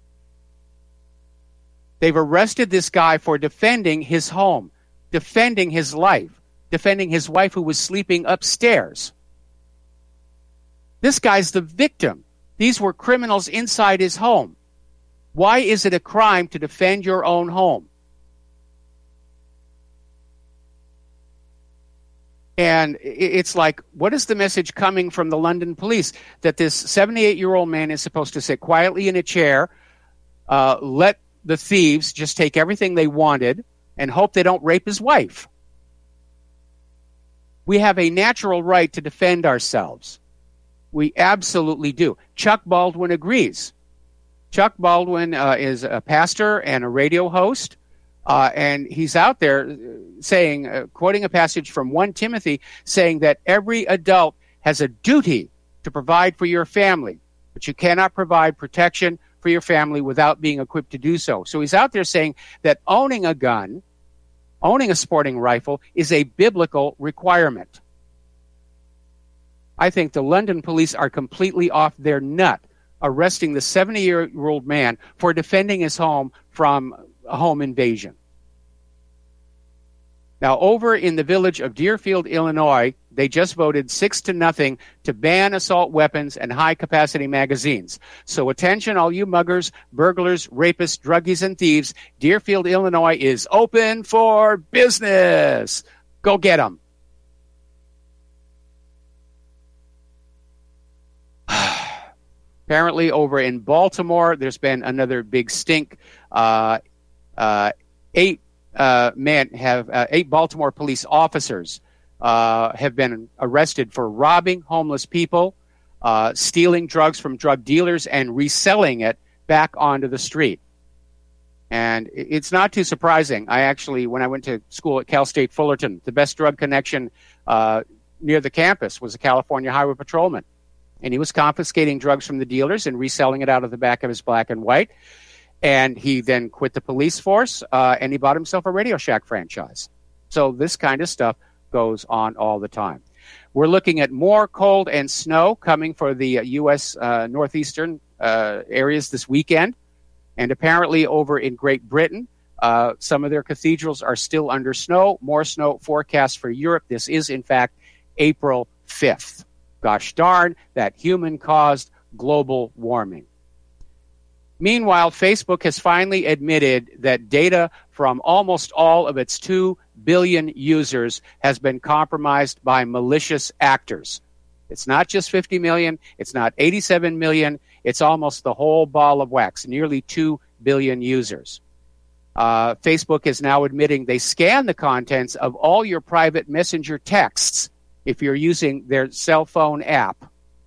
They've arrested this guy for defending his home, defending his life, defending his wife who was sleeping upstairs. This guy's the victim. These were criminals inside his home. Why is it a crime to defend your own home? And it's like, what is the message coming from the London police? That this seventy-eight-year-old man is supposed to sit quietly in a chair, uh, let the thieves just take everything they wanted and hope they don't rape his wife. We have a natural right to defend ourselves. We absolutely do. Chuck Baldwin agrees. Chuck Baldwin uh, is a pastor and a radio host, uh, and he's out there saying, uh, quoting a passage from First Timothy, saying that every adult has a duty to provide for your family, but you cannot provide protection for your family without being equipped to do so. So he's out there saying that owning a gun, owning a sporting rifle, is a biblical requirement. I think the London police are completely off their nut, arresting the seventy-year-old man for defending his home from a home invasion. Now, over in the village of Deerfield, Illinois, they just voted six to nothing to ban assault weapons and high-capacity magazines. So attention, all you muggers, burglars, rapists, druggies, and thieves. Deerfield, Illinois is open for business. Go get them. Apparently, over in Baltimore, there's been another big stink. Uh, uh, eight uh, men have uh, eight Baltimore police officers uh, have been arrested for robbing homeless people, uh, stealing drugs from drug dealers, and reselling it back onto the street. And it's not too surprising. I actually, when I went to school at Cal State Fullerton, the best drug connection uh, near the campus was a California Highway Patrolman. And he was confiscating drugs from the dealers and reselling it out of the back of his black and white. And he then quit the police force, uh, and he bought himself a Radio Shack franchise. So this kind of stuff goes on all the time. We're looking at more cold and snow coming for the U S uh, northeastern uh, areas this weekend. And apparently over in Great Britain, uh, some of their cathedrals are still under snow. More snow forecast for Europe. This is, in fact, April fifth. Gosh darn, that human-caused global warming. Meanwhile, Facebook has finally admitted that data from almost all of its two billion users has been compromised by malicious actors. It's not just fifty million, it's not eighty-seven million, it's almost the whole ball of wax, nearly two billion users. Uh, Facebook is now admitting they scan the contents of all your private messenger texts if you're using their cell phone app.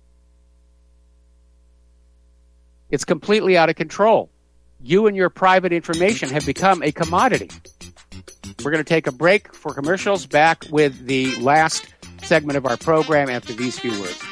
It's completely out of control. You and your private information have become a commodity. We're going to take a break for commercials, back with the last segment of our program after these few words.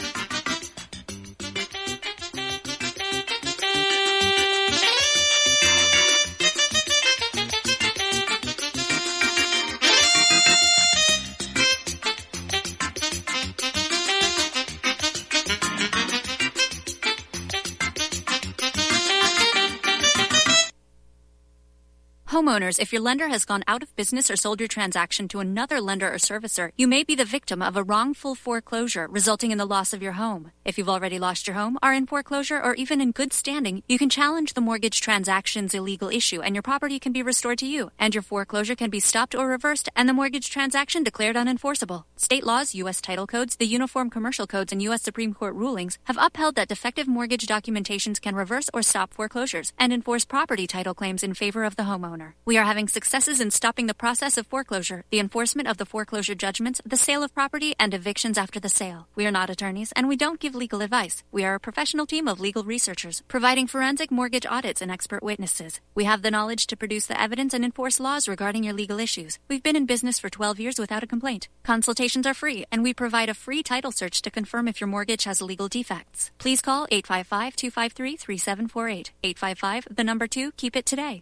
Homeowners, if your lender has gone out of business or sold your transaction to another lender or servicer, you may be the victim of a wrongful foreclosure, resulting in the loss of your home. If you've already lost your home, are in foreclosure, or even in good standing, you can challenge the mortgage transaction's illegal issue, and your property can be restored to you, and your foreclosure can be stopped or reversed, and the mortgage transaction declared unenforceable. State laws, U S title codes, the Uniform Commercial Codes, and U S Supreme Court rulings have upheld that defective mortgage documentations can reverse or stop foreclosures and enforce property title claims in favor of the homeowner. We are having successes in stopping the process of foreclosure, the enforcement of the foreclosure judgments, the sale of property, and evictions after the sale. We are not attorneys, and we don't give legal advice. We are a professional team of legal researchers, providing forensic mortgage audits and expert witnesses. We have the knowledge to produce the evidence and enforce laws regarding your legal issues. We've been in business for twelve years without a complaint. Consultations are free, and we provide a free title search to confirm if your mortgage has legal defects. Please call eight five five, two five three, three seven four eight. eight five five, the number two, keep it today.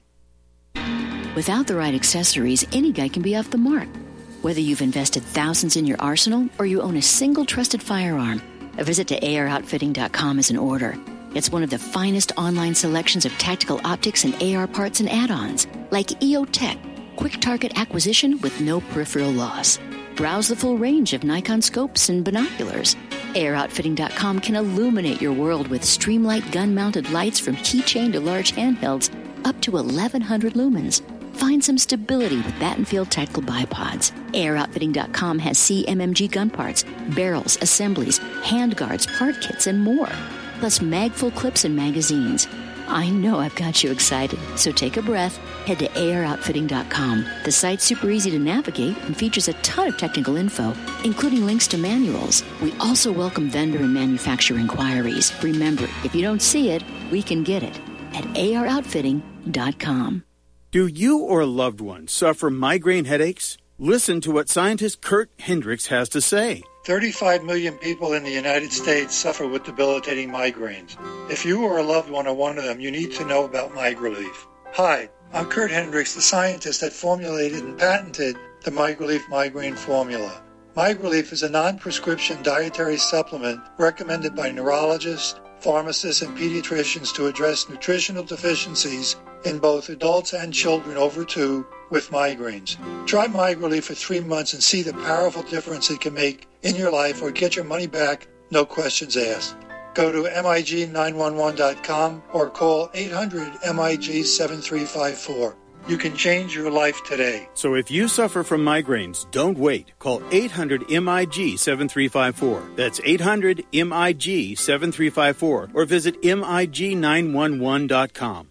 Without the right accessories, any guy can be off the mark. Whether you've invested thousands in your arsenal or you own a single trusted firearm, a visit to A R outfitting dot com is in order. It's one of the finest online selections of tactical optics and A R parts and add-ons, like E O Tech, quick target acquisition with no peripheral loss. Browse the full range of Nikon scopes and binoculars. A R outfitting dot com can illuminate your world with Streamlight gun-mounted lights from keychain to large handhelds up to eleven hundred lumens. Find some stability with Battenfield Tactical Bipods. A R outfitting dot com has C M M G gun parts, barrels, assemblies, handguards, part kits, and more. Plus magful clips and magazines. I know I've got you excited, so take a breath. Head to A R outfitting dot com. The site's super easy to navigate and features a ton of technical info, including links to manuals. We also welcome vendor and manufacturer inquiries. Remember, if you don't see it, we can get it at A R outfitting dot com. Do you or a loved one suffer migraine headaches? Listen to what scientist Kurt Hendricks has to say. thirty-five million people in the United States suffer with debilitating migraines. If you or a loved one are one of them, you need to know about MigraLief. Hi, I'm Kurt Hendricks, the scientist that formulated and patented the MigraLief migraine formula. MigraLief is a non-prescription dietary supplement recommended by neurologists, pharmacists, and pediatricians to address nutritional deficiencies in both adults and children over two with migraines. Try MigraLief for three months and see the powerful difference it can make in your life, or get your money back, no questions asked. Go to M I G nine one one dot com or call eight hundred M I G seven three five four. You can change your life today. So if you suffer from migraines, don't wait. Call eight hundred M I G seven three five four. That's eight hundred M I G seven three five four, or visit M I G nine one one dot com.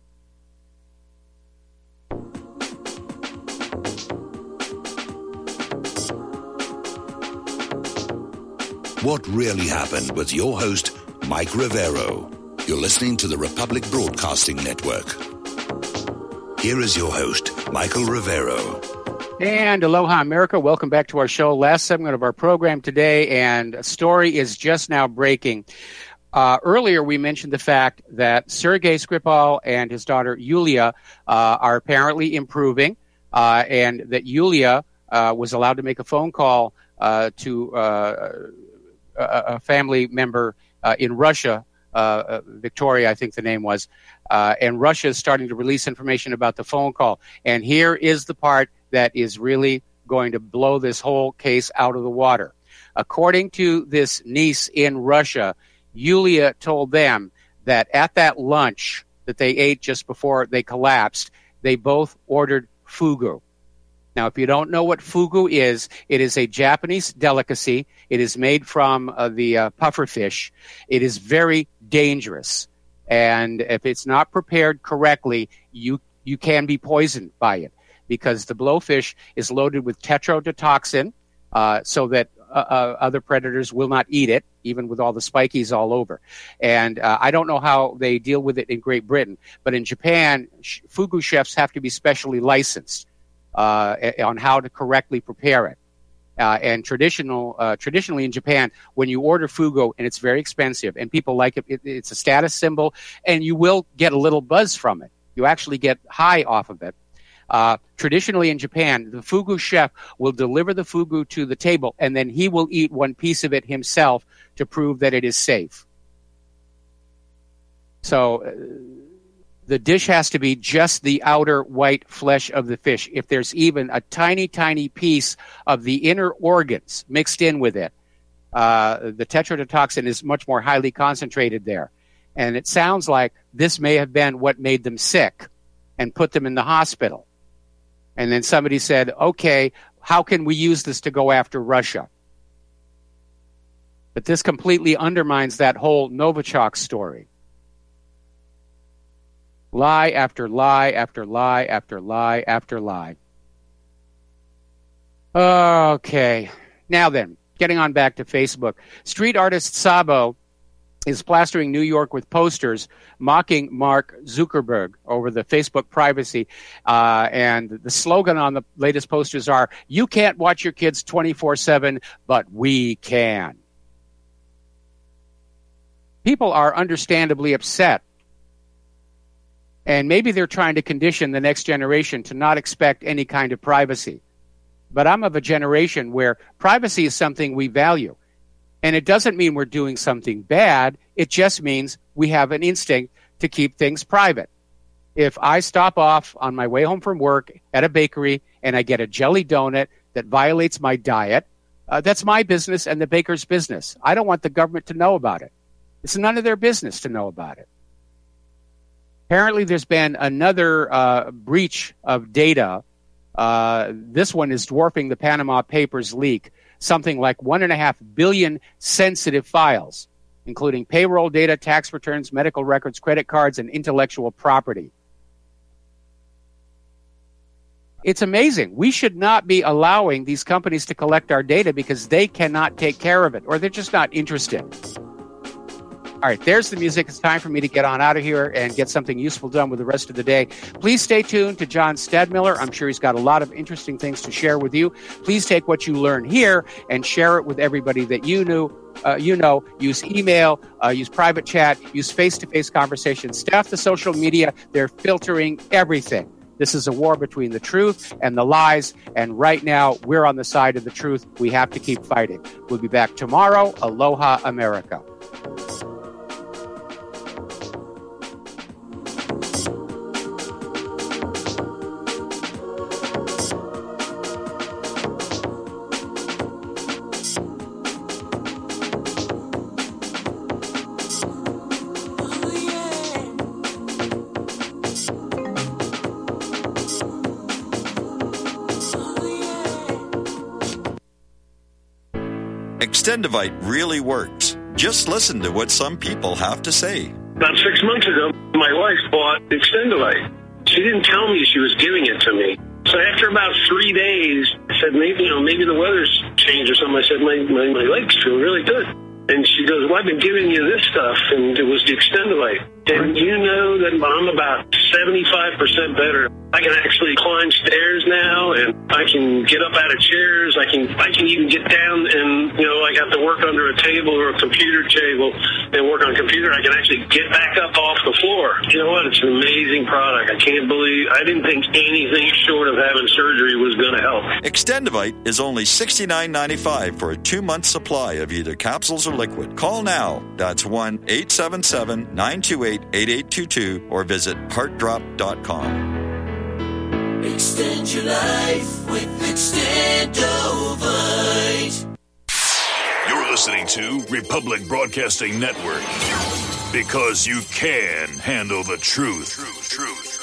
What really happened with your host, Mike Rivero. You're listening to the Republic Broadcasting Network. Here is your host, Michael Rivero. And aloha, America. Welcome back to our show. Last segment of our program today, and a story is just now breaking. Uh, earlier, we mentioned the fact that Sergei Skripal and his daughter Yulia uh, are apparently improving, uh, and that Yulia uh, was allowed to make a phone call uh, to uh, a family member uh, in Russia, uh, Victoria, I think the name was, uh, and Russia is starting to release information about the phone call. And here is the part that is really going to blow this whole case out of the water. According to this niece in Russia, Yulia told them that at that lunch that they ate just before they collapsed, they both ordered fugu. Now, if you don't know what fugu is, it is a Japanese delicacy. It is made from uh, the uh, puffer fish. It is very dangerous. And if it's not prepared correctly, you you can be poisoned by it, because the blowfish is loaded with tetrodotoxin, uh, so that uh, uh, other predators will not eat it, even with all the spikies all over. And uh, I don't know how they deal with it in Great Britain, but in Japan, sh- fugu chefs have to be specially licensed uh, on how to correctly prepare it. Uh, and traditional, uh, traditionally in Japan, when you order fugu, and it's very expensive, and people like it, it, it's a status symbol, and you will get a little buzz from it. You actually get high off of it. Uh, traditionally in Japan, the fugu chef will deliver the fugu to the table, and then he will eat one piece of it himself to prove that it is safe. So uh, the dish has to be just the outer white flesh of the fish. If there's even a tiny, tiny piece of the inner organs mixed in with it, uh, the tetrodotoxin is much more highly concentrated there. And it sounds like this may have been what made them sick and put them in the hospital. And then somebody said, okay, how can we use this to go after Russia? But this completely undermines that whole Novichok story. Lie after lie after lie after lie after lie. Okay. Now then, getting on back to Facebook. Street artist Sabo is plastering New York with posters mocking Mark Zuckerberg over the Facebook privacy. Uh, and the slogan on the latest posters are, "You can't watch your kids twenty-four seven, but we can." People are understandably upset. And maybe they're trying to condition the next generation to not expect any kind of privacy. But I'm of a generation where privacy is something we value. And it doesn't mean we're doing something bad. It just means we have an instinct to keep things private. If I stop off on my way home from work at a bakery and I get a jelly donut that violates my diet, uh, that's my business and the baker's business. I don't want the government to know about it. It's none of their business to know about it. Apparently, there's been another uh, breach of data. Uh, this one is dwarfing the Panama Papers leak. Something like one and a half billion sensitive files, including payroll data, tax returns, medical records, credit cards, and intellectual property. It's amazing. We should not be allowing these companies to collect our data because they cannot take care of it, or they're just not interested. All right, there's the music. It's time for me to get on out of here and get something useful done with the rest of the day. Please stay tuned to John Stadmiller. I'm sure he's got a lot of interesting things to share with you. Please take what you learn here and share it with everybody that you knew. Uh, you know, use email, uh, use private chat, use face-to-face conversations. Staff the social media. They're filtering everything. This is a war between the truth and the lies, and right now we're on the side of the truth. We have to keep fighting. We'll be back tomorrow. Aloha, America. Extendivite really works. Just listen to what some people have to say. About six months ago, my wife bought Extendivite. She didn't tell me she was giving it to me. So after about three days, I said, maybe, you know, maybe the weather's changed or something. I said, my, my, my legs feel really good. And she goes, well, I've been giving you this stuff, and it was the Extendivite. And you know that I'm about seventy-five percent better. I can actually climb stairs now, and I can get up out of chairs. I can I can even get down and, you know, like I have to work under a table or a computer table and work on a computer. I can actually get back up off the floor. You know what? It's an amazing product. I can't believe, I didn't think anything short of having surgery was going to help. Extendivite is only sixty-nine dollars and ninety-five cents for a two-month supply of either capsules or liquid. Call now. That's one eight seven seven, nine two eight, eight eight two two or visit heart drop dot com. Extend your life with Extendovite. You're listening to Republic Broadcasting Network. Because you can handle the truth. Truth, truth.